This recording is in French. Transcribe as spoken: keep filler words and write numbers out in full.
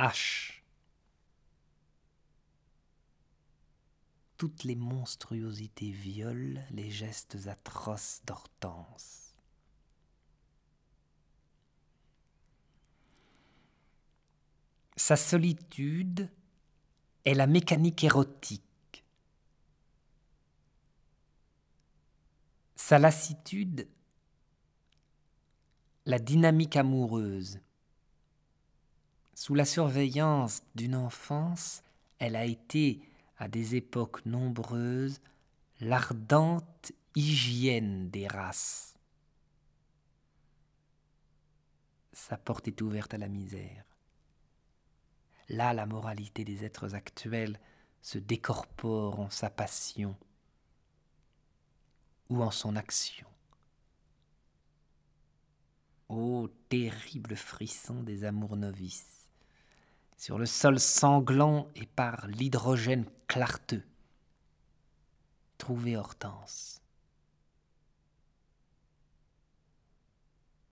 hache. Toutes les monstruosités violent les gestes atroces d'Hortense. Sa solitude est la mécanique érotique. Sa lassitude, la dynamique amoureuse. Sous la surveillance d'une enfance, elle a été, à des époques nombreuses, l'ardente hygiène des races. Sa porte est ouverte à la misère. Là, la moralité des êtres actuels se décorpore en sa passion ou en son action. Ô terrible frisson des amours novices, sur le sol sanglant et par l'hydrogène clarteux, trouvez Hortense.